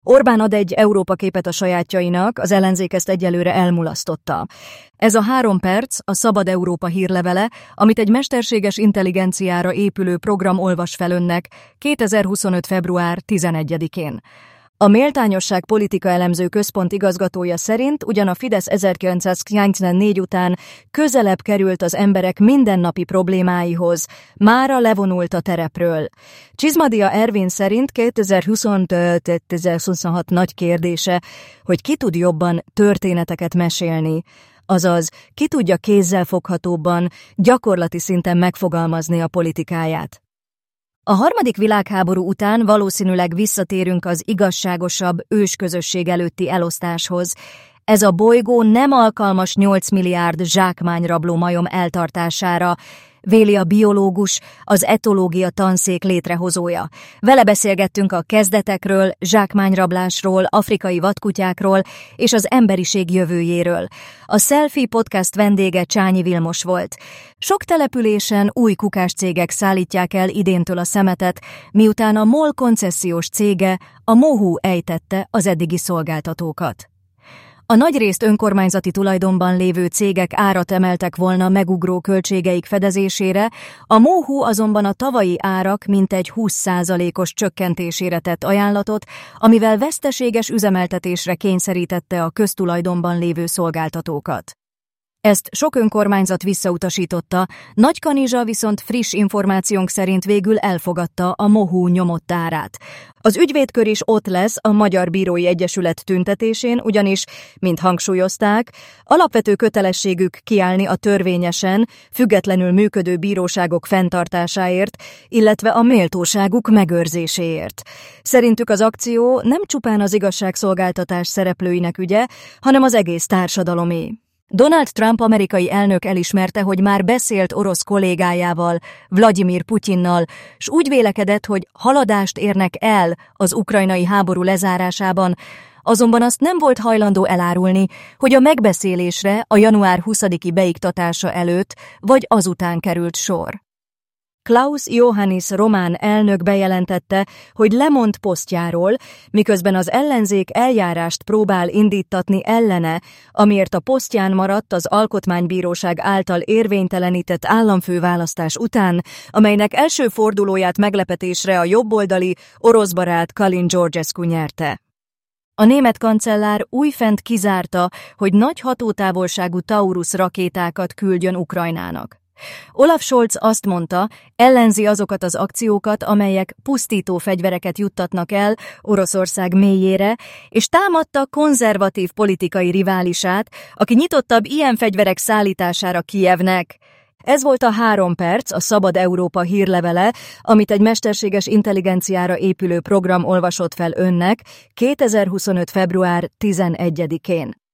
Orbán ad egy Európa képet a sajátjainak, az ellenzék ezt egyelőre elmulasztotta. Ez a 3 perc a Szabad Európa hírlevele, amit egy mesterséges intelligenciára épülő program olvas fel önnek 2025. február 11-én. A Méltányosság Politika Elemző Központ igazgatója szerint ugyan a Fidesz 1994 után közelebb került az emberek mindennapi problémáihoz, mára levonult a terepről. Csizmadia Ervin szerint 2025-2026 nagy kérdése, hogy ki tud jobban történeteket mesélni, azaz ki tudja kézzelfoghatóbban, gyakorlati szinten megfogalmazni a politikáját. A harmadik világháború után valószínűleg visszatérünk az igazságosabb ősközösség előtti elosztáshoz. Ez a bolygó nem alkalmas 8 milliárd zsákmányrabló majom eltartására, véli a biológus, az etológia tanszék létrehozója. Vele beszélgettünk a kezdetekről, zsákmányrablásról, afrikai vadkutyákról és az emberiség jövőjéről. A Selfie podcast vendége Csányi Vilmos volt. Sok településen új kukáscégek szállítják el idéntől a szemetet, miután a MOL koncesziós cége, a MOHU ejtette az eddigi szolgáltatókat. A nagyrészt önkormányzati tulajdonban lévő cégek árat emeltek volna megugró költségeik fedezésére, a MOHU azonban a tavalyi árak mintegy 20%-os csökkentésére tett ajánlatot, amivel veszteséges üzemeltetésre kényszerítette a köztulajdonban lévő szolgáltatókat. Ezt sok önkormányzat visszautasította, Nagykanizsa viszont friss információnk szerint végül elfogadta a MOHU nyomott árát. Az ügyvédkör is ott lesz a Magyar Bírói Egyesület tüntetésén, ugyanis, mint hangsúlyozták, alapvető kötelességük kiállni a törvényesen, függetlenül működő bíróságok fenntartásáért, illetve a méltóságuk megőrzéséért. Szerintük az akció nem csupán az igazságszolgáltatás szereplőinek ügye, hanem az egész társadalomé. Donald Trump amerikai elnök elismerte, hogy már beszélt orosz kollégájával, Vladimir Putyinnal, s úgy vélekedett, hogy haladást érnek el az ukrajnai háború lezárásában, azonban azt nem volt hajlandó elárulni, hogy a megbeszélésre a január 20-i beiktatása előtt vagy azután került sor. Klaus Iohannis román elnök bejelentette, hogy lemond posztjáról, miközben az ellenzék eljárást próbál indítatni ellene, amiért a posztján maradt az Alkotmánybíróság által érvénytelenített államfőválasztás után, amelynek első fordulóját meglepetésre a jobboldali, oroszbarát Kalin Georgescu nyerte. A német kancellár újfent kizárta, hogy nagy hatótávolságú Taurus rakétákat küldjön Ukrajnának. Olaf Scholz azt mondta, ellenzi azokat az akciókat, amelyek pusztító fegyvereket juttatnak el Oroszország mélyére, és támadta konzervatív politikai riválisát, aki nyitottabb ilyen fegyverek szállítására Kijevnek. Ez volt a 3 perc, a Szabad Európa hírlevele, amit egy mesterséges intelligenciára épülő program olvasott fel önnek 2025. február 11-én.